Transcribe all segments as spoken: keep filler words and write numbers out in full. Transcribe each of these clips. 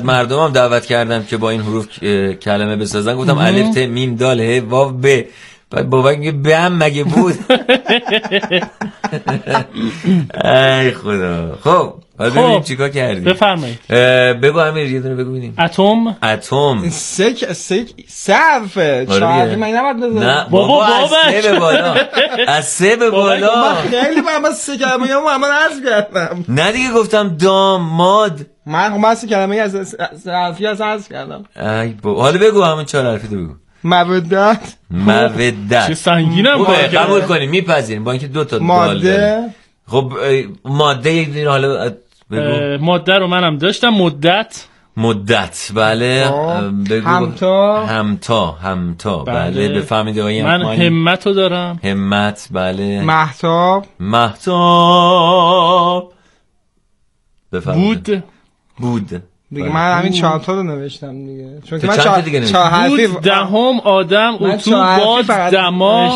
مردمم دعوت کردم که با این حروف کلمه بسازن، گفتم الف ت میم دال ه واو ب. بعد بابا میگه بهم مگه بود. ای خدا. خب حالا ببینیم چیکار کردیم. بفرمایید. بگو امیر یه دونه بگو ببینیم. اتم. اتم. سک سک صرفه. چهار من نباید بزنم. نه بابا از سه به بالا. از سه به بالا. من خیلی من سه کلمه یا من عرض کردم. نه دیگه گفتم داماد. من من سه کلمه از حرفی از عرض کردم. ای بابا حالا بگو همون چهار حرفی تو بگو. مودت. مودت. چه سنگینه ما قبول کنیم میپذیریم با اینکه دو تا ماده. خب ماده یک دونه حالا بگو. ماده رو منم داشتم. مدت. مدت بله. بگو. همتا. همتا همتا بله. بفهمید آقای من همت رو دارم. همت بله. مهتاب. مهتاب بفهمید. بود. بود دیگه من همین چهار تا رو نوشتم دیگه، چون که من چهار دیگه نوشتم. بود دهم آدم اتو باد دما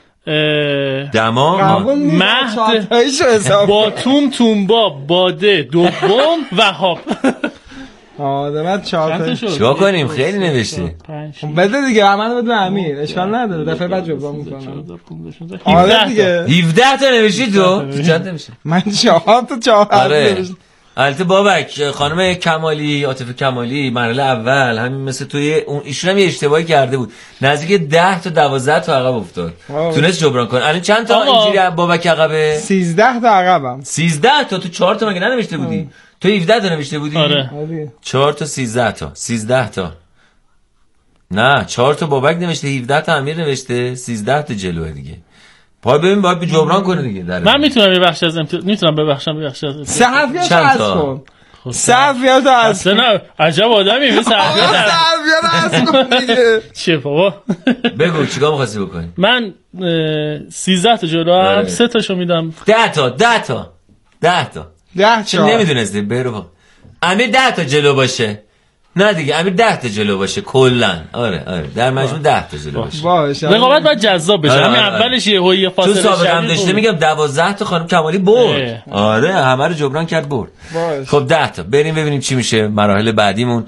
دما مهد با توم تومبا باده دوم وهاب. آره من چهار تا. چیکار کنیم خیلی نوشتی. بده دیگه من بده امیر اشکال نداره دفعه بعد جبران میکنم. آره دیگه هفده تا نوشتی تو چند نمیشه؟ من چهار تا چهار تا نوشتم. البته بابک خانم کمالی عاطفه کمالی مرحله اول همین مثل توی اون ایشون هم یه اشتباهی کرده بود، نزدیک ده تا دوازده تا عقب افتاد، تونست جبران کنه. الان چند تا اینجوری بابک عقبه؟ سیزده تا عقبم. سیزده تا. تو چهار تا مگه ننوشته بودی؟ تو هفده تا نوشته بودی؟ آره چهار تا سیزده تا. سیزده تا نه چهار تا بابک نوشته، هفده تا امیر نوشته، سیزده تا جلوه دیگه. پای ببین باید به جبران کنه دیگه. در من میتونم یه بخش از امتحان میتونم ببخشم یه بخش از سه حرفیات از کن. سه حرفیات از کن. نه عجب آدمی این سه حرفیات از کن دیگه. چه بابا بگو چیکار می‌خواستی بکنی؟ من سیزده تا جلو هم سه تاشو میدم. ده تا ده تا ده تا ده تا نمیدونستی برو امیر ده تا جلو باشه. نه دیگه امیر ده تا جلو باشه کلا. آره آره در مجموع ده تا جلو باشه. باشه رقابت باید جذاب بشه. همین اولش یه هویه فاصله تو سابقه هم داشته میگم دوازده تا خانم کمالی برد. آره همه رو جبران کرد برد. خب ده تا بریم ببینیم چی میشه مراحل بعدیمون.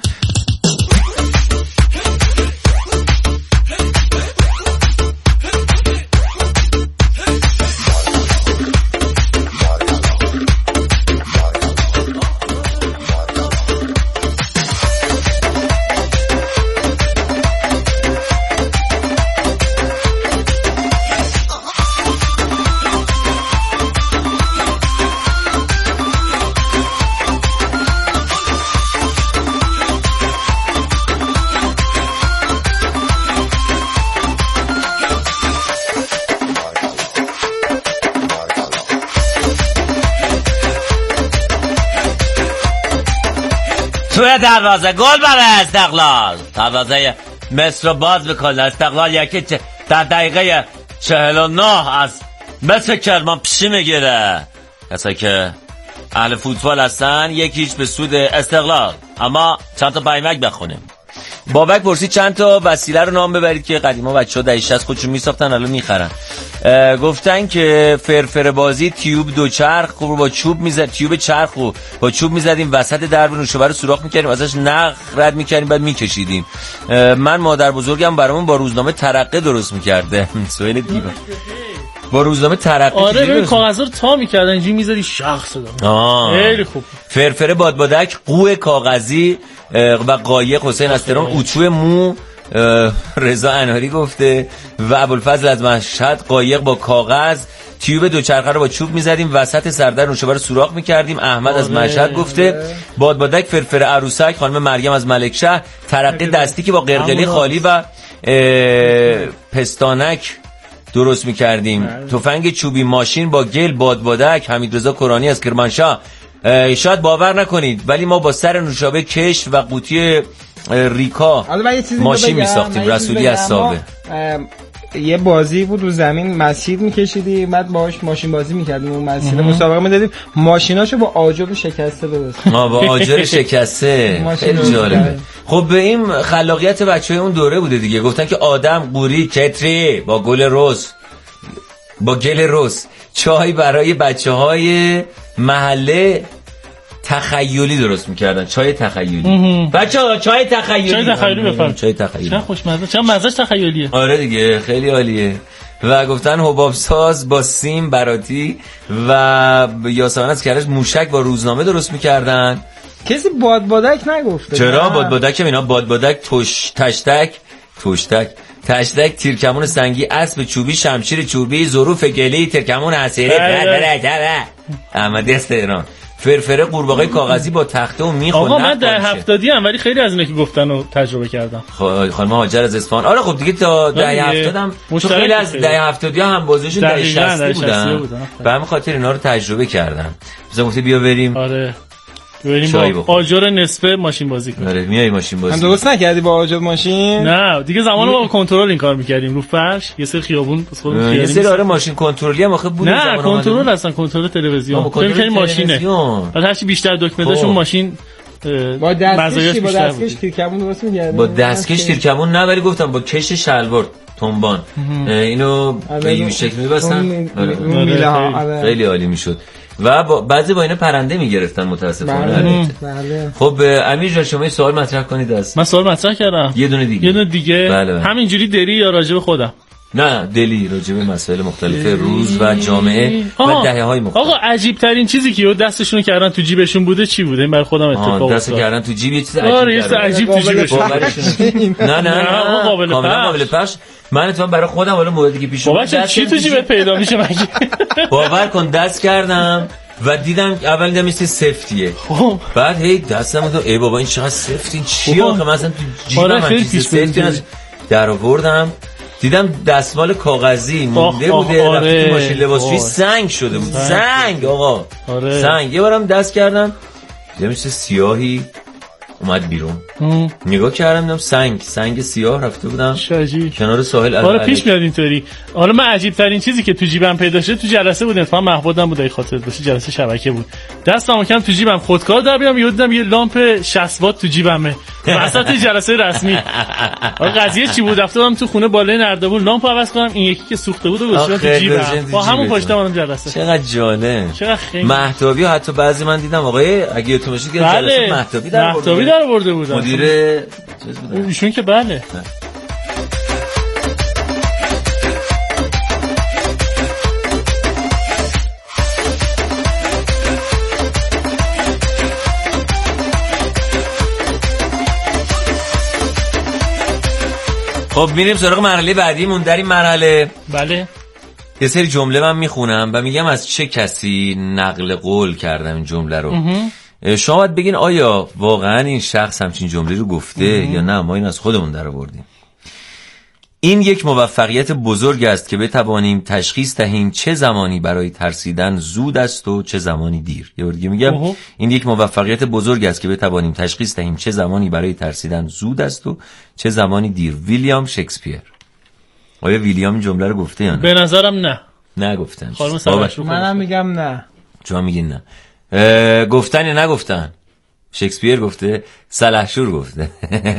توی دروازه گل برای استقلال. دروازه مصر رو باز بکنه. استقلال یکی در دقیقه چهل و نه از مصر کرمان پیشی میگیره. کسایی که اهل فوتبال هستن یکیش به سود استقلال. اما چند تا پیمک بخونیم. بابک پرسید چند تا وسیله رو نام ببرید که قدیما بچه‌ها دهه شصت خودشون میساختن الان میخرن. گفتن که فرفر بازی تیوب دوچرخ رو با چوب میزد، تیوب چرخ رو با چوب میزدیم وسط درب نوشابه رو سوراخ میکردیم ازش نخ رد میکردیم بعد میکشیدیم. من مادر بزرگم برامون با روزنامه ترقه درست میکرده. سوال دیگه با روزنامه ترقه. آره ببین کاغذا رو تا میکردن اینجوری میذاری شخص داد. خیلی خوب. فرفر بادبادک، قو کاغذی و قایق حسین استران، اوچو مو رضا اناری گفته و ابوالفضل از مشهد قایق با کاغذ، تیوب دوچرخه رو با چوب میزدیم وسط سردر نوشابه رو سوراخ میکردیم. احمد از مشهد گفته بادبادک فرفر عروسک. خانم مریم از ملکشهر ترقه دستی که با قرقلی خالی و پستانک درست میکردیم. تفنگ چوبی ماشین با گل بادبادک. حمیدرضا کرانی از کرمانشاه. شاید باور نکنید ولی ما با سر نوشابه کش و قوطی ریکا ماشین میساختیم. رسولی از سابه. یه بازی بود رو زمین مسیر میکشیدیم بعد باهاش ماشین بازی میکردیم اون مسیر مسابقه میدادیم ماشیناشو با آجر شکسته درست. ما با آجر شکسته خیلی جالبه. خب به این خلاقیت بچهای اون دوره بوده دیگه. گفتن که آدم قوری کتری با گل رز با گل رز چای برای بچهای محله تخیلی درست میکردن، چای تخیلی. بچه‌ها چای تخیلی، چای تخیلی بفرمایید. چای تخیلی چه خوشمزه، چه مزهش تخیلیه. آره دیگه خیلی عالیه. و گفتن حباب ساز با سیم براتی و یاسمن از کرج موشک با روزنامه درست میکردن. کسی بادبادک نگفته؟ چرا بادبادک؟ اینا بادبادک، توش تشتک توشتک تشتک، تیرکمون سنگی، اسب چوبی، شمشیر چوبی، ظروف گلی، تیرکمون حصیری، احمدی است ایران، فرفره قورباغه کاغذی با تخته و میخ. آقا من در هفتادی ام ولی خیلی از اینا که گفتن رو تجربه کردم. خانم هاجر از اصفهان. آره خب دیگه تا دهه هفتاد هم تو خیلی از دهه هفتادی هم بازیشون دهه شصت بودن، به همین خاطر اینا رو تجربه کردن. مثلا گفته بیا بریم آره بریم با آجر نصفه ماشین بازی کنیم. آره میای ماشین بازی. هم درست نکردی با آجر ماشین؟ نه دیگه زمان با کنترل این کار میکردیم رو فرش یه سری خیابون بس خودمون یه سری آره ماشین کنترلی هم آخه بود. نه کنترل اصلا کنترل تلویزیون فکر می‌کنی ماشینه، بعد هرچی بیشتر دکمه داشت اون ماشین با دستکش با دستکش تیرکمون درست می‌کردیم. با دستکش تیرکمون نه ولی گفتم با کش شلوار تنبان اینو به این شکل می‌بستن. خیلی عالی میشد و با بعضی با اینا پرنده میگرفتن متاسفانه. بله. خب امیر جان شما سوال مطرح کنید. از من سوال مطرح کردم یه دونه دیگه یه دونه دیگه بله بله. همینجوری دری یا راجع به خودم؟ نه دلی راجع به مسائل مختلف روز و جامعه و دهه‌های مختلف. آقا عجیب ترین چیزی که دستشون کردن تو جیبشون بوده چی بوده؟ این برای خودم اتفاق افتاد. دست کردن تو جیب یه چیز عجیب. آره یه عجیب تو جیبشون. نه نه نه قابل قابل پخش. من اتفاقا برای خودم حالا موردی که پیش اومد چی تو جیبت پیدا میشه مگه؟ باور کن دست کردم و دیدم اول دیدم مثل سفتیه. خب بعد هی دستم تو ای بابا این چقدر سفت، این چیه آخه مثلا تو جیبم من چیز سفتی در آوردم دیدم دستمال کاغذی مونده بوده رفته تو ماشین لباسشویی سنگ شده بود. سنگ آقا آره. سنگ. یه بارم دست کردم دیدم مثل سیاهی اومد بیرون ام. نگاه کردم دیدم سنگ سنگ سیاه رفته بودم شاجی کنار ساحل. آره پیش میاد اینطوری. حالا من عجیب ترین چیزی که تو جیبم پیدا شد تو جلسه بود، اتفاقا محبودم بود، خاطر باشه جلسه شبکه بود، دستم کردم تو جیبم خودکار در بیام یهو دیدم یه لامپ شصت وات تو جیبمه وسط جلسه رسمی. آقا قضیه چی بود؟ رفتم تو خونه بالای نردبون لامپ عوض کنم، این یکی که سوخته بود و گذاشتم تو جیبم با همون پشتم اونم جلسه. چقدر جالب. چقدر خیلی مهتابی حتی بعضی من دیدم آقای اگه یادتون باشه که جلسه مهتابی در مهتابی در آورده بود مدیر چیز بود ایشون که بله. خب میریم سراغ مرحله بعدیمون. در این مرحله بله یه سری جمله من میخونم و میگم از چه کسی نقل قول کردم این جمله رو. شما باید بگین آیا واقعا این شخص همچین جمله رو گفته یا نه ما این از خودمون در آوردیم. این یک موفقیت بزرگ است که بتوانیم تشخیص دهیم چه زمانی برای ترسیدن زود است و چه زمانی دیر. یه بار دیگه میگم این یک موفقیت بزرگ است که بتوانیم تشخیص دهیم چه زمانی برای ترسیدن زود است و چه زمانی دیر. ویلیام شکسپیر. آیا ویلیام این جمله رو گفته یا نه؟ به نظرم نه. نه گفتن. منم میگم نه. شما میگین نه. گفتن یا نگفتن؟ شکسپیر گفته، سلحشور گفته.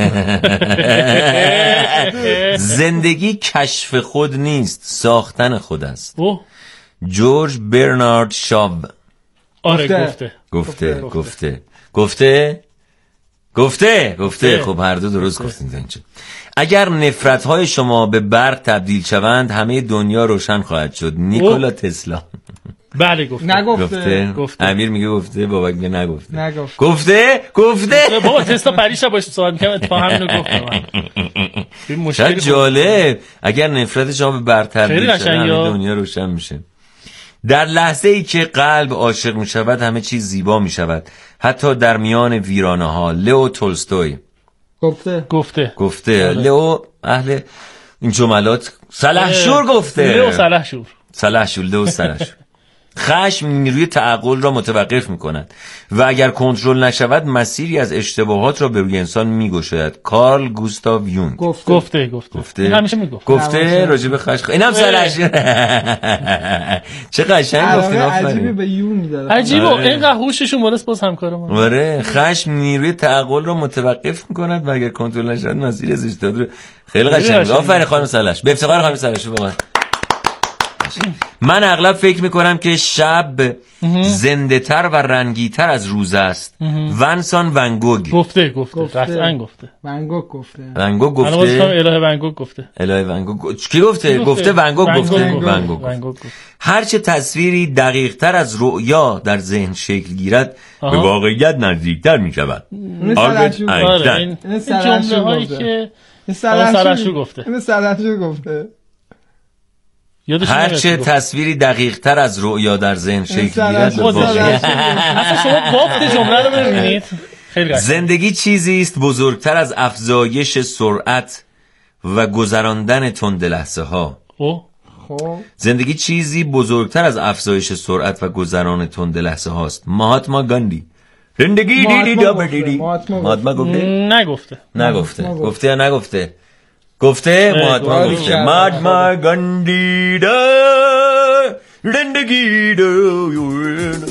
زندگی کشف خود نیست، ساختن خود است. جورج برنارد شاو. آره گفته گفته گفته گفته گفته گفته خب هر دو درست گفتین. اگر نفرت‌های شما به برق تبدیل شوند همه دنیا روشن خواهد شد. نیکولا تسلا. بله گفته. نگفته. گفته. امیر میگه گفته، بابا میگه نگفته. نگفته. گفته گفته بابا تسلا پریشب باشه صحبت می‌کنم اتفاقا همینو گفتم. این مشکل جالب. اگر نفرت شما به برق تبدیل شود همه دنیا روشن میشه. در لحظه ای که قلب عاشق می شود همه چیز زیبا می شود، حتی در میان ویرانه ها. لئو تولستوی. گفته گفته گفته لئو اهل این جملات. سلحشور گفته. لئو سلحشور سلحشور لئو سلحشور. خشم نیروی تعقل را متوقف می کند و اگر کنترل نشود مسیری از اشتباهات را به روی انسان می گشاید. کارل گوستاو یونگ. گفته گفته گفته, گفته. همیشه میگفت گفته راجع به خشم. اینم سلحشور. چه قشنگ گفتین. عجیبه به یونگ داره. عجیبه اینقدر هوششون بالاست باز همکار ما. آره خشم نیروی تعقل را متوقف می کند و اگر کنترل نشود مسیری از اشتباهات رو. خیلی قشنگ. آفرین خانم سلحشور. به افتخار خانم سلحشور. واقعا ببخشید. من اغلب فکر میکنم که شب زنده تر و رنگی تر از روز است. ونسان ونگوگ گفته گفته قطعا گفته ونگوگ گفته ونگوگ گفته الهه ونگوگ گفته الهه ونگوگ کی گفته گفته ونگوگ گفته ونگوگ. هرچه تصویری دقیق تر از رؤیا در ذهن شکل گیرد به واقعیت نزدیکتر می شود. این جمله هایی که سرشو گفته این سرشو گفته هرچه تصویری دقیق تر از رؤیا در ذهن شکل گیرد به واقعیت. اصلا شما بافت جمله رو ببینید. زندگی چیزی است بزرگتر از افزایش سرعت و گذراندن تند لحظه ها. زندگی چیزی بزرگتر از افزایش سرعت و گذران تند لحظه هاست. مهاتما گاندی. زندگی دیدی دابدیدی. مهاتما گفته؟ نگفته. نگفته. گفته یا نگفته؟ گفته مهاتما گفته. مهاتما گاندی دا زندگی دا.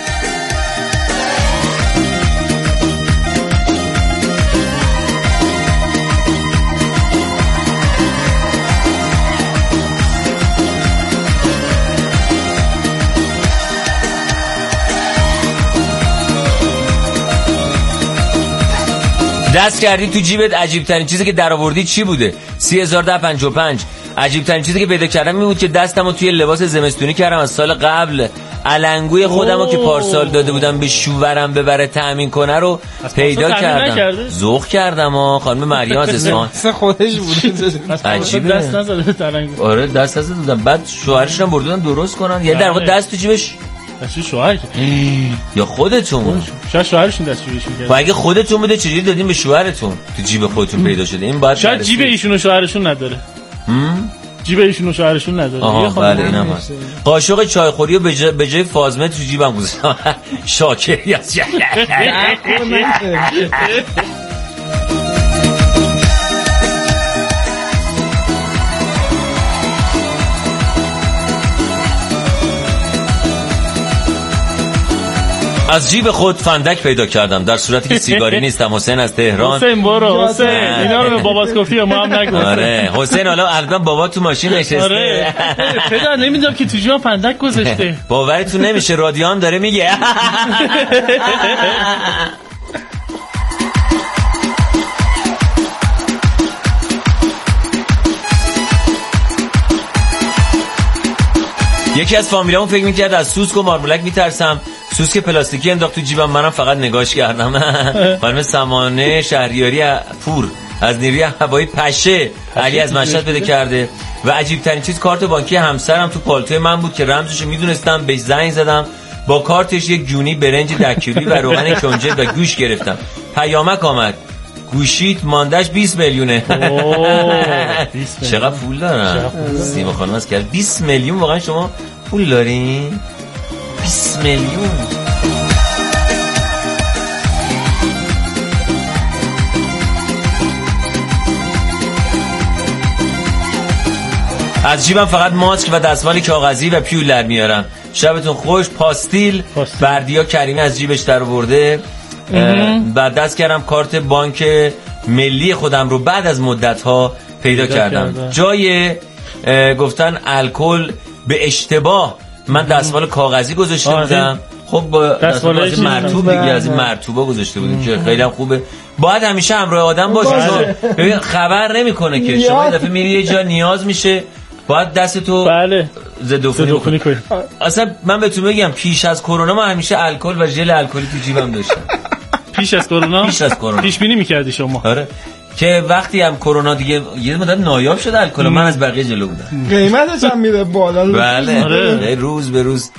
دست کردی تو جیبت، عجیب ترین چیزی که در آوردی چی بوده؟ سی هزار و پنجاه و پنج. عجیب ترین چیزی که پیدا کردم این بود که دستمو توی لباس زمستونی کردم از سال قبل. علنگوی خودمو که پارسال داده بودم به شوورم ببره تأمین کنه رو پیدا کردم. ذوق کردم ها خانم مریم از اصفهان. خودش بود. عجیبه. دست نزده علنگو. آره دست نزدم. بعد شوهرش هم بردن درست کنن. یعنی در واقع دست تو جیبش دست شوهر یا خودتون؟ شاید شوهرشون دست جیبش می‌کرد. و اگه خودتون بوده چجوری دادین به شوهرتون؟ تو جیب خودتون پیدا شده. این باید شاید جیب ایشون و شوهرشون نداره. هم؟ جیب ایشون و شوهرشون نداره. آها بله اینم هست. قاشق چایخوری رو به جای به جای فازمه تو جیبم گذاشتم. شاکری از از جیب خود فندک پیدا کردم در صورتی که سیگاری نیستم. حسین از تهران. حسین برو حسین اینا رو به بابات گفتی ما هم نگفت. آره حسین حالا البته بابا تو ماشین نشسته. آره پدر نمیدونم که تو جیبم فندک گذاشته. باورتون نمیشه رادیو هم داره میگه. یکی از فامیلامون فکر میکرد از سوسک و مارمولک میترسم. سوسک پلاستیکی انداخت تو جیبم، منم فقط نگاش کردم. خانم سمانه شهریاری پور از نیروی هوایی پشه علی از مشهد بده کرده. و عجیب ترین چیز کارت بانکی همسرم تو پالتوی من بود که رمزشو میدونستم، بهش زنگ زدم، با کارتش یک جونی برنج ده کیلویی و روغن کنجد و گوش گرفتم. پیامک آمد گوشیت ماندش بیست میلیونه. چقدر پول دارم. سیما خانم از کرد بیست میلیون. واقعا شما پول دارین؟ بیست میلیون. از جیبم فقط ماسک و دستمال کاغذی و پیول در میارم. شبتون خوش. پاستیل, پاستیل. بردیا کریمی از جیبش در آورده. بعد دست کردم کارت بانک ملی خودم رو بعد از مدت ها پیدا, پیدا کردم. کردم جای گفتن الکل به اشتباه من دستمال کاغذی گذاشته بودم. خب با دستمال از مرطوب دیگه از این مرطوبا گذاشته بودیم که خیلی هم خوبه. باید همیشه همراه آدم باشه. ببین خبر نمیکنه که شما یه دفعه میری یه جا نیاز میشه باید دستتو بله ضد عفونی کنی. اصلا من بهتون بگم پیش از کرونا من همیشه الکل و ژل الکلی تو جیبم داشتم. پیش از کرونا پیش از کرونا پیش بینی می‌کردی شما؟ آره که وقتی هم کرونا دیگه یه مدت نایاب شد الکل من از بقیه جلو بودم. قیمتش هم میره بالا. بله آره. روز به روز.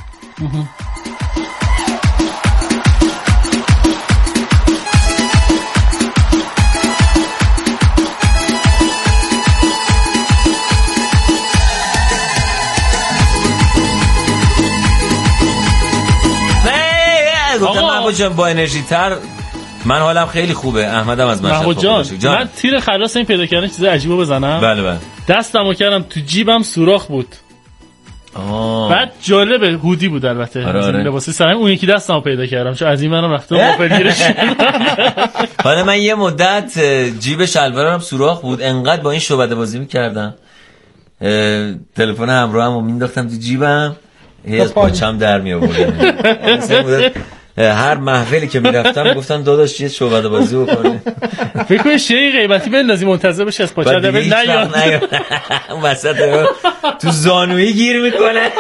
محمود جان با انرژی تر من حالم خیلی خوبه. احمدم از مشهد. محمود جان. جان من تیر خلاص این پیدا کردن چیز عجیبو بزنم. بله بله. دستمو کردم تو جیبم سوراخ بود. آه. بعد جالبه هودی بود البته. آره آره. لباسی سرم اون یکی دستمو پیدا کردم چون از این منم رفتم موبایلگیرش. حالا من یه مدت جیب شلوارم سوراخ بود انقدر با این شعبده بازی می‌کردم تلفن همراهم مینداختم تو جیبم، هی از پاچم در می آوردم. هر محفلی که میرفتم گفتن داداش یه شعبده بازی بکنه. فکر کنی شی غیبتی بندازی منتظر بشه از پاچه در نه یا اون وسط تو زانویی گیر میکنه.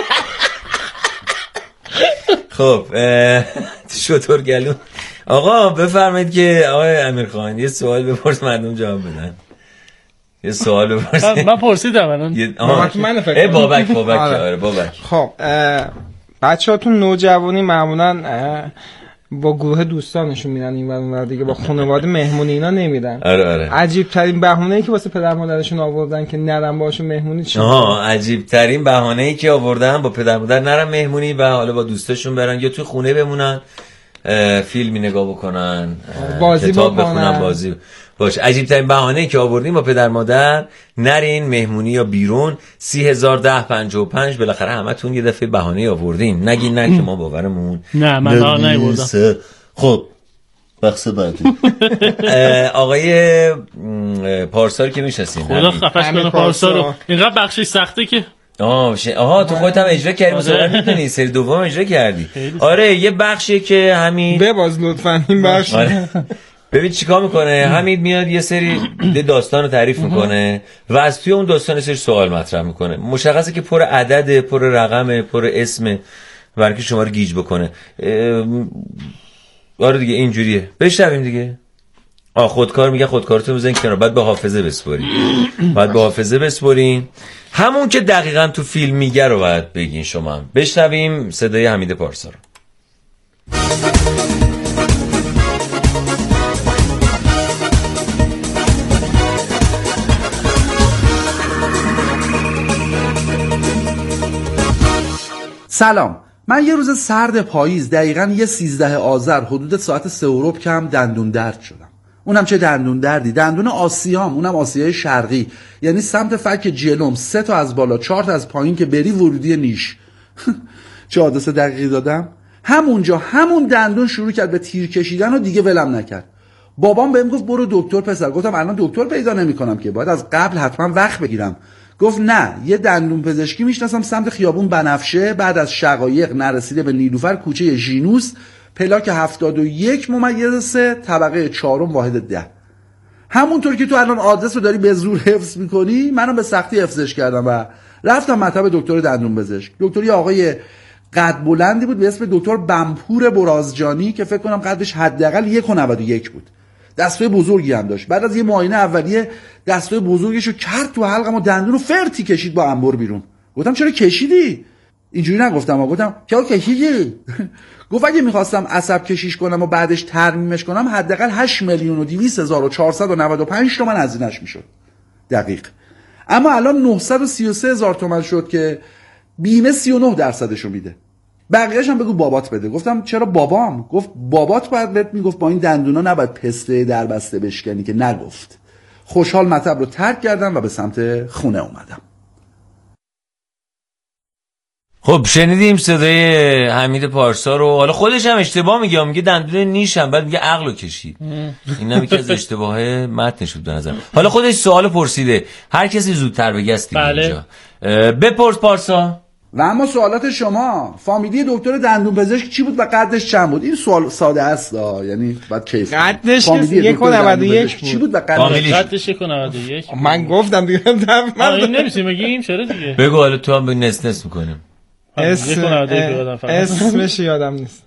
خب تو شطور گلو. آقا بفرمایید که آقای امیرخان یه سوال بپرس مردم جواب بدن. یه سوال بپرس. من پرسیدم الان. بابک من فکر کنم. بابک بابک آره بابک. خب بچه‌هاتون نوجوانی معمولاً با گروه دوستانشون میرن این ور دیگه، با خانواده مهمونی اینا نمیرن. آره آره. عجیب ترین بهونه‌ای که واسه پدر مادرشون آوردن که نرن باهاشون مهمونی چیه؟ آها عجیب ترین بهانه‌ای که آوردن با پدر مادر نرن مهمونی و حالا با دوستاشون برن یا تو خونه بمونن، فیلمی نگاه بکنن، بازی کتاب بکنن. بخونن، بازی باش. عجیب ترین بهانه‌ای که آوردیم با پدر مادر نرین مهمونی یا بیرون. سی هزار ده پنجاه و پنج بالاخره همتون یه دفعه بهانه آوردین، نگین نه که ما باورمون نه من بهانه نبردم. خب بخش بعدی آقای پارسا رو که میشناسین، خدا خفش کنه پارسا رو، اینقدر بخشش سخته که آه ش... آها تو خودت هم اجرا کردی، مسابقه می‌کنی سری دوم اجرا کردی. آره یه بخشیه که همین بباز لطفاً این بخش. آره. ببین چیکار میکنه، حمید میاد یه سری داستان رو تعریف میکنه و از توی اون داستان سری سوال مطرح میکنه. مشخصه که پر عدد، پر رقم، پر اسم، برای که شما رو گیج بکنه. آره دیگه اینجوریه. بشنویم دیگه. آ خودکار میگه خودکارتون بزنین کنار، بعد به حافظه بسپارین. بعد به حافظه بسپارین. همون که دقیقاً تو فیلم میگه رو باید بگین شما هم. بشنویم صدای حمید پارسا رو. سلام، من یه روز سرد پاییز دقیقاً یه سیزده آذر حدود ساعت سه اروپ که هم دندون درد شدم. اونم چه دندون دردی، دندون آسیام، اونم آسیای شرقی، یعنی سمت فک جلوم، سه تا از بالا چهار تا از پایین که بری ورودی نیش. چه حادثه دقیقی دادم؟ همونجا همون دندون شروع کرد به تیر کشیدن و دیگه ولم نکرد. بابام بهم گفت برو دکتر پسر. گفتم الان دکتر پیدا نمی‌کنم که، باید از قبل حتما وقت بگیرم. گفت نه، یه دندون پزشکی میشناسم سمت خیابون بنفشه، بعد از شقایق نرسیده به نیلوفر، کوچه ژینوس، پلاک هفتاد و یک ممیز سه، طبقه چهارم واحد ده. همونطور که تو الان آدرس رو داری به زور حفظ میکنی، منم به سختی حفظش کردم و رفتم مطب دکتر دندون پزشک. دکتر یه آقای قد بلندی بود به اسم دکتر بمپور برازجانی که فکر کنم قدش حداقل یک و نود و یک بود. دستای بزرگی هم داشت. بعد از یه معاینه اولیه دستای بزرگشو کرد تو حلقم و دندون رو فرتی کشید با انبر بیرون. گفتم چرا کشیدی؟ اینجوری نگفتم، گفتم چرا کشیدی؟ گفت اگه میخواستم عصب کشیش کنم و بعدش ترمیمش کنم حداقل هشت میلیون و دویست هزار و چهارصد و نود و پنج تومن هزینه‌اش میشد. دقیق. اما الان نهصد و سی و سه هزار تومن شد که بیمه سی و نه درصدشو میده. بقیه‌اش هم بگو بابات بده. گفتم چرا بابام؟ گفت بابات باید بهت میگفت با این دندونا نباید پسته در بسته بشکنی، که نگفت. خوشحال مطب رو ترک کردم و به سمت خونه اومدم. خب شنیدیم صدای حمید پارسا رو. حالا خودش هم اشتباه میگه، میگه دندون نیشم، بعد میگه عقلو کشید. این هم یکی از اشتباه متنش بود به نظر. حالا خودش سوال پرسیده، هر کسی زودتر بگه است اینجا. بپرس پارسا. و اما سوالات شما، فامیلی دکتر دندون پزشک چی بود و قدش چند بود؟ این سوال ساده است، یعنی بعد کیف. قدش یک و نود و یک چی بود و قدش؟ قدش یک و نود و یک. من گفتم دیگه من این نمی‌تونیم بگیم چرا دیگه. بگو حالا تو هم به نس نس می‌کنیم. اسمش یادم نیست.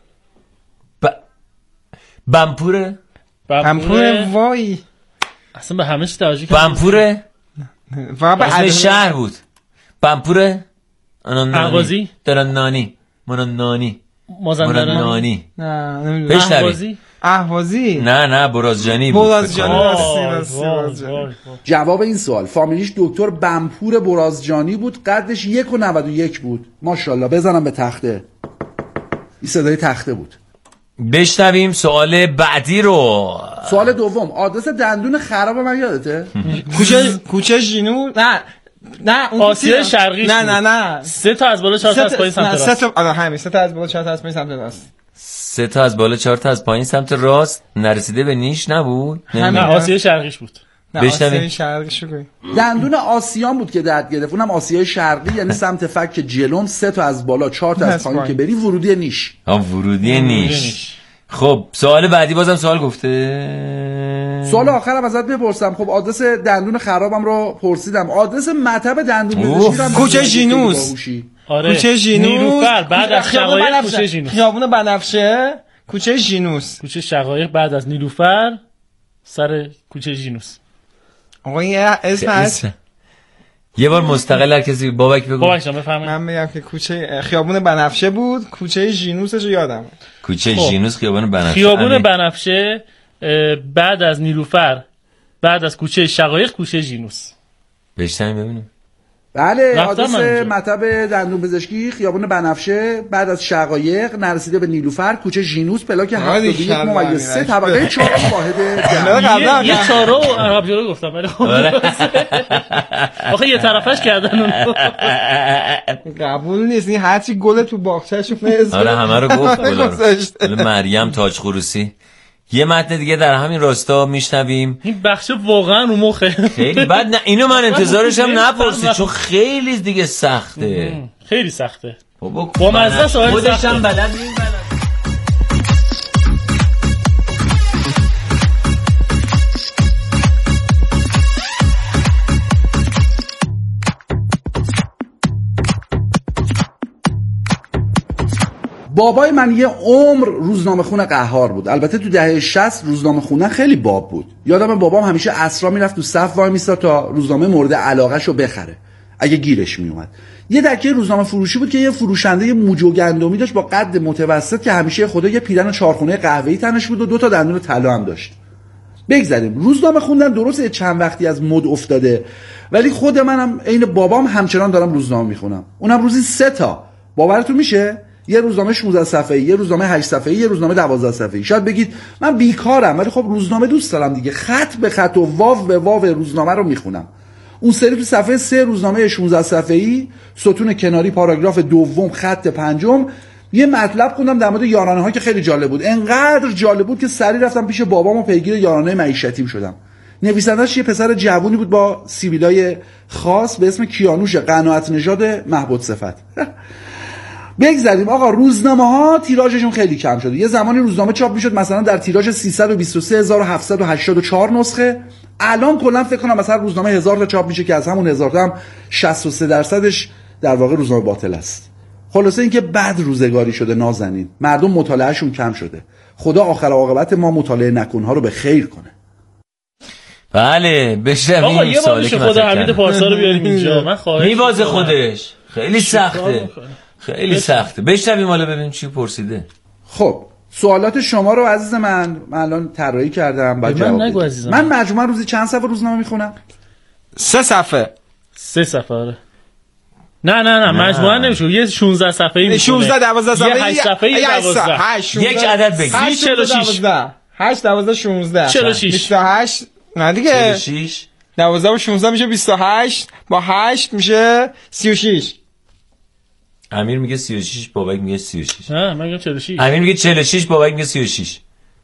بمپوره؟ بمپوره وای. اصلا به همه چی توجه کردم. بمپوره؟ اسم شهر بود. بمپوره؟ اهوازی؟ درنانی منانی مازندرانی. نه نمیدونم. اهوازی؟ اهوازی؟ نه نه برازجانی بود. برازجانی. جواب این سوال، فامیلیش دکتر بمپور برازجانی بود، قدش یک و نود و یک بود. ماشاءالله. بزنم به تخته. این صدای تخته بود. بشنویم سوال بعدی رو. سوال دوم، آدرس دندون خراب من یادته؟ کوچه کوچه ژینو. نه نه اون آسیای شرقی. نه نه نه سه تا از بالا چهار تا از پایین سمت راست. سه تا آره همین سه تا از بالا چهار تا از پایین سمت راست. سه تا از بالا چهار تا از پایین سمت راست. نرسیده به نیش نبود؟ نه آسیای شرقیش بود. آسیای شرقی شو کنی. دندون آسیان بود که درد گرفت، اونم آسیای شرقی، یعنی سمت فک جلوم، سه تا از بالا، چهار تا از پایین که بری ورودی نیش. آ ورودی نیش. خب سوال بعدی بازم سوال گفته. سوال آخرم ازت بپرسم. خب آدرس دندون خرابم رو پرسیدم، آدرس مطب دندون پزشکی رو کوچه ژینوس. آره کوچه ژینوس نیلوفر بعد از شقایق کوچه ژینوس. خیابون بنفشه کوچه ژینوس. کوچه شقایق بعد از نیلوفر سر کوچه ژینوس. آقا این اسم هست. یه بار مستقل هر کسی بابک بگو. بابک جان بفهمید. من میگم که کوچه خیابون بنفشه بود، کوچه ژینوسش رو یادم. کوچه ژینوس خیابون بنفشه. خیابون بنفشه بعد از نیلوفر بعد از کوچه شقایق کوچه ژینوس. بشتیم ببینیم. بله آدرس مطب دندون پزشکی خیابون بنفشه بعد از شقایق نرسیده به نیلوفر کوچه ژینوس پلاک هفتاد و یک ممیز سه طبقه چهار واحد جمع. یه چهارو عرب جلو گفتم ولی خب آخه یه طرفش کردن اون قبول نیست. این هرچی گل تو باغچه‌شون میز. آره همه رو گفت گل مریم تاج خروسی. یه متن دیگه در همین راستا میشنویم. این بخش واقعا رو مخه خیلی بد. نه اینو من انتظارشم نپرسی چون خیلی دیگه سخته. خیلی سخته. بابا با مزه سوال خودشم بلد نیست. بابای من یه عمر روزنامه خونه قهار بود. البته تو دهه شصت روزنامه خونه خیلی باب بود. یادم بابام همیشه عصرا میرفت تو صف وای میستاد تا روزنامه مورد علاقه‌شو بخره اگه گیرش میومد. یه دکه روزنامه فروشی بود که یه فروشنده موج و گندمی داشت با قد متوسط که همیشه خدا یه پیرن چهارخونه قهوه‌ای تنش بود و دو تا دندون طلا هم داشت. بگذاریم روزنامه خوندن درسته چند وقتی از مد افتاده، ولی خود منم عین بابام همچنان دارم روزنامه میخونم. اونم روزی سه تا. باورتون میشه؟ یه روزنامه شانزده صفحه‌ای، یه روزنامه هشت صفحه‌ای، یه روزنامه دوازده صفحه‌ای. شاید بگید من بیکارم ولی خب روزنامه دوست دارم دیگه. خط به خط و واو به واو روزنامه رو میخونم. اون سری تو صفحه سه روزنامه شانزده صفحه‌ای ستون کناری پاراگراف دوم خط پنجم یه مطلب خوندم در مورد یارانه‌ها که خیلی جالب بود. انقدر جالب بود که سری رفتم پیش بابام و پیگیر یارانه معیشتیم شدم. نویسنده‌اش یه پسر جوونی بود با سیبیلای خاص به اسم کیانوش قناعت نژاد محبوب صفت. بگذاریم آقا روزنامه ها تیراژشون خیلی کم شده. یه زمانی روزنامه چاپ میشد مثلا در تیراژ سیصد و بیست و سه هزار و هفتصد و هشتاد و چهار نسخه. الان کلا فکر کنم مثلا روزنامه هزار تا چاپ میشه که از همون هزار تا هم شصت و سه درصدش در واقع روزنامه باطل است. خلاصه اینکه بد روزگاری شده نازنین. مردم مطالعهشون کم شده. خدا آخر عاقبت ما مطالعه نکنها رو به خیر کنه. بله بشم آقا یه بار میشه خدا حمید پارسا رو بیاریم اینجا. من خواهش میوازه خودش خیلی سخته. خیلی سخته. بشنویم حالا ببینیم چی پرسیده. خب سوالات شما رو عزیز من من الان طراحی کردم بعد جواب من نگو عزیزم. من مجموعاً روزی چند صفحه روزنامه میخونم؟ سه صفحه. سه صفحه آره. نه نه نه مجموعاً نمیشه. یه شانزده صفحه‌ای میشه. شانزده دوازده صفحه‌ای. یه هشت صفحه‌ای دوازده. یک عدد بگی. چهل و شش. هشت دوازده شانزده. چهل و شش. بیست و هشت. نه دیگه. چهل و شش. دوازده و شانزده میشه بیست و هشت. با هشت میشه سی و شش. امیر میگه سی و شش بابک میگه سی و شش. نه من میگم چهل و شش. امیر میگه چهل و شش بابک میگه سی و شش.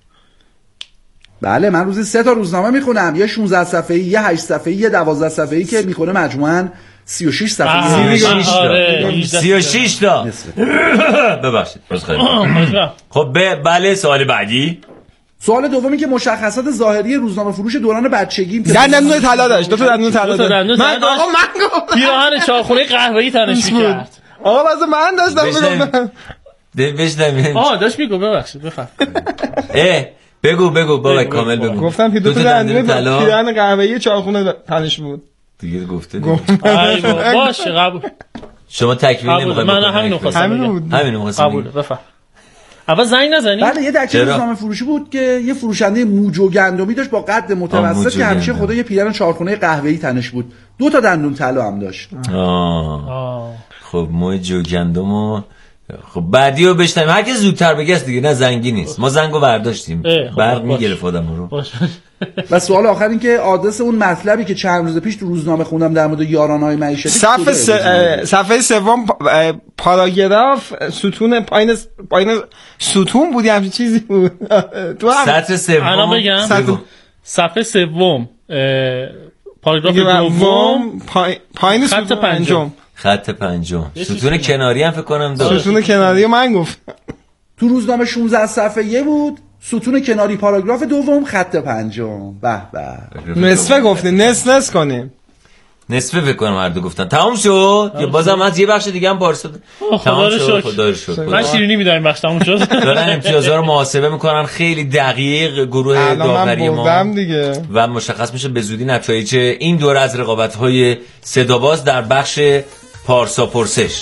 بله من روزی سه تا روزنامه میخونم. یه شانزده صفحه‌ای، یه هشت صفحه‌ای، یه دوازده صفحه‌ای که میخونه مجموعاً سی و شش صفحه. سی و شش تا. ببخشید. خب بله سوال بعدی. سوال دومی که مشخصات ظاهری روزنامه فروش دوران بچگیم که دندون طلا داشت. دو تا دندون طلا داشت. من آقا من پیراهن چاخونه قهوه‌ای تنش می‌کرد. آقا واسه من داشتم میگم. بشنویم. آها داشت میگو ببخشید بفهم. اه بگو بگو بابا کامل بگو. گفتم که دو تا دندون پیراهن قهوه‌ای چاخونه تنش بود. دیگه گفته. ای بابا باشه قبول. شما تکمیل نمی‌خواید. من همین رو خواستم بگم. همین رو خواستم. قبول بفهم. اول زنگ نزنی؟ بله یه دکه روزنامه فروشی بود که یه فروشنده موج و گندمی داشت با قد متوسط که همیشه خدا یه پیرن چهارخونه قهوه‌ای تنش بود. دو تا دندون طلا هم داشت. آه. خب موج و گندم. خب بعدیو بشنویم. هر کی زودتر بگه دیگه نه زنگی نیست. ما زنگو برداشتیم. برق میگرفت آدمو رو. و سوال آخر این که آدرس اون مطلبی که چند روز پیش تو روزنامه خوندم در مورد یارانه‌های معیشتی صفحه س... صفحه سوم پاراگراف ستون پایین پایین ستون بود همین چیزی بود. تو هم سطر سوم الان بگم صفحه سوم پاراگراف دوم پایین خط ستون پنجم. پنجم خط پنجم ستون کناری هم فکر کنم داشت. ستون کناری من گفت تو روزنامه شانزده صفحه یه بود، ستون کناری پاراگراف دوم خط پنجم. به به نصفه گفته، نصف نصف کنیم. نصفه فکر کنم هر دو گفتن. تمام شد یا بازم از یه بخش دیگه هم پارسا تمام شد. خدا رو شکر. من شیرینی میدارم بخش تموم شد. دارن امتیازها رو محاسبه میکنن خیلی دقیق گروه داوری ما دیگه. و مشخص میشه به زودی نتایج این دوره از رقابت‌های صداباز در بخش پارسا پرسش.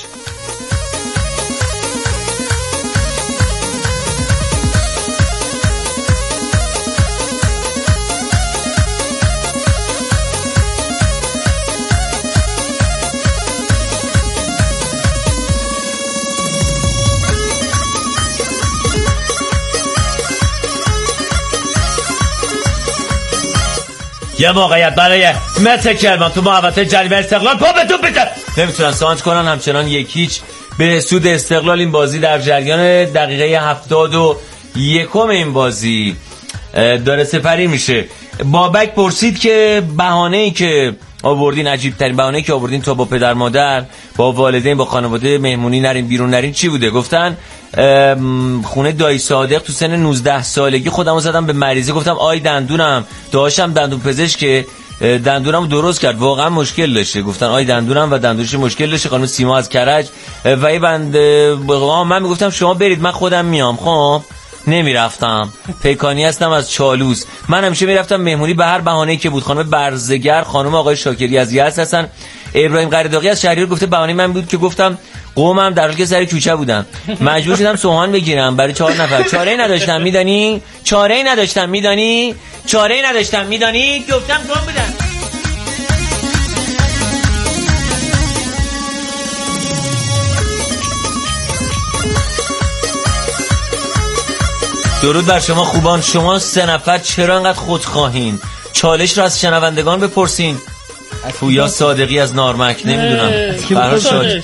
یه موقعیت برای مت کرمان تو محوطه جریمه استقلال، پا به توپ بیتر نمیتونن سانت کنن، همچنان یک هیچ به سود استقلال. این بازی در جریان دقیقه هفتاد و یکم این بازی داره سپری میشه. بابک پرسید که بهانه‌ای که آوردین، عجیب ترین بهانه‌ای که آوردین تا با پدر مادر با والدین با خانواده مهمونی نرین بیرون نرین چی بوده؟ گفتن خونه دایی صادق تو سن نوزده سالگی خودمو زدم به مریضی، گفتم آی دندونم، داشتم دندون پزشک که دندونم درست کرد، واقعا مشکل داشته. گفتن آی دندونم و دندونش مشکل داشته. خانم سیما از کرج و ای بند من میگفتم شما برید من خودم میام. خب نمیرفتم، پیکانی هستم از چالوس. من همیشه میرفتم مهمونی به هر بهانه‌ای که بود. خانم برزگر، خانم آقای شاکری از یزد هستن. ابراهیم قریداقی از شهریار گفته بهانه من بود که گفتم قومم در حالی که سر کوچه بودم مجبور شدم سوهان بگیرم برای چهار نفر. چاره‌ای نداشتم میدانی؟ چاره‌ای نداشتم میدانی؟ چاره‌ای نداشتم میدانی؟ گفتم گم بودم. درود بر شما خوبان. شما سه نفر چرا انقدر خودخواهین؟ چالش رو از شنوندگان بپرسین. پویا صادقی از نارمک، نمیدونم فرار شد.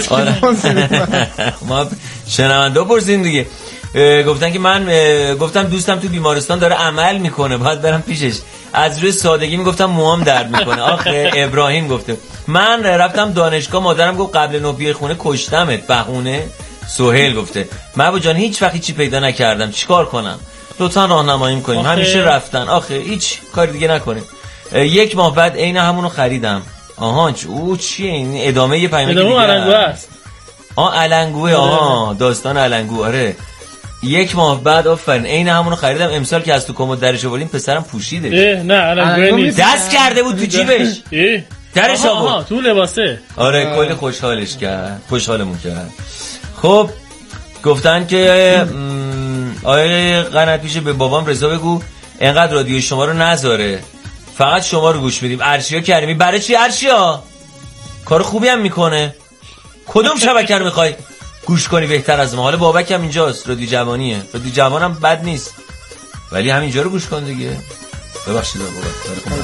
ما شنونده پرسین دیگه. گفتن که من گفتم دوستم تو بیمارستان داره عمل میکنه باید برم پیشش. از روی سادگی میگفتم موام درد میکنه. آخه ابراهیم گفته من رفتم دانشگاه، مادرم گفت قبل نه بیای خونه کشتمت. بهونه. سهیل گفته محبوب جان هیچ وقت چی پیدا نکردم چیکار کنم؟ لطفا راهنمایی کنیم. همیشه رفتن. آخه هیچ کاری دیگه نکنیم. یک ماه بعد عین همونو خریدم. آها او چیه این؟ ادامه یه پیام دیگه علنگو است. آه علنگوه. آها داستان علنگو. آره یک ماه بعد آفرین عین همونو خریدم. امسال که از تو کمد درش آوردیم پسرم پوشیده. نه علنگو نیست، دست کرده بود تو جیبش. درش آورد تو لباسه. آره کلی خوشحالش کرد، خوشحالمون کرد. خب گفتن که آیه قنات پیشه به بابام رضا بگو اینقدر رادیو شما رو نذاره، فقط شما رو گوش میدیم. ارشیا کریمی برای چی؟ ارشیا کار خوبی هم میکنه. کدوم شبکه رو میخوای گوش کنی بهتر از ما؟ حالا بابک هم اینجاست، رادیو جوانیه. رادیو جوان هم بد نیست ولی همینجا رو گوش کن دیگه. ببخشید بابا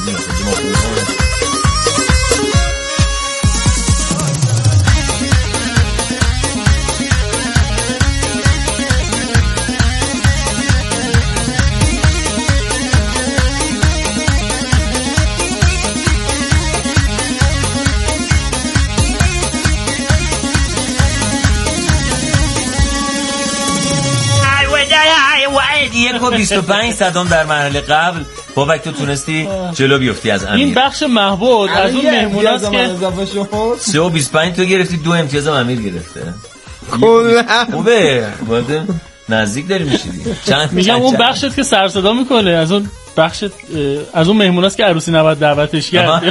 یک و بیست و پنج صدام در مرحله قبل. بابک تو تونستی جلو بیفتی از امیر. این بخش محبود از اون مهموناست که سه و بیست و پنج تو گرفتی، دو امتیاز هم امیر گرفته. خوبه باید نزدیک داری میشیدی. میگم اون بخشت که سر صدا میکنه از اون بخشت از اون مهموناست که عروسی نباید دعوتش کرد.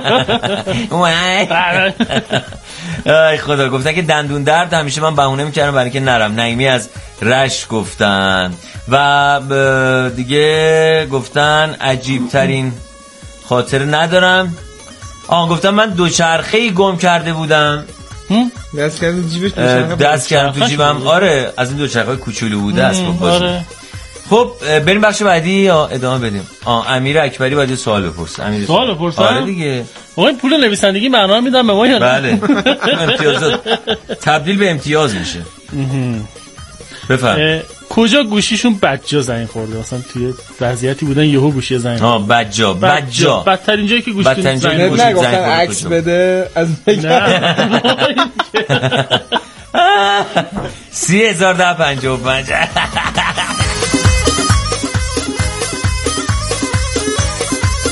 ای خدا. گفتن که دندون درد همیشه من بهونه میکردم برای اینکه نرم. نعیمی از رش گفتن و دیگه گفتن عجیب ترین خاطر ندارم. آن گفتم من دوچرخه‌ای گم کرده بودم. دست کردم جیبش دست کردم تو جیبم. آره از این دوچرخه‌های کوچولو بوده است. باشه خب بریم بخش بعدی یا ادامه بدیم؟ آه امیر اکبری باید سوال بپرسه. امیر سوال بپرسه. آره دیگه. آقا این پول نویسندگی معنا میدم به ما یا نه؟ بله. امتیازات تبدیل به امتیاز میشه. بفرم. کجا گوشیشون بجا زنگ خورده، مثلا توی وضعیتی بودن یهو گوشی زنگ ها بجا بجا بدترین جایی که گوشی زنگ خورده. نگفتن عکس بده از نه سی هزار ده پنجاه و پنج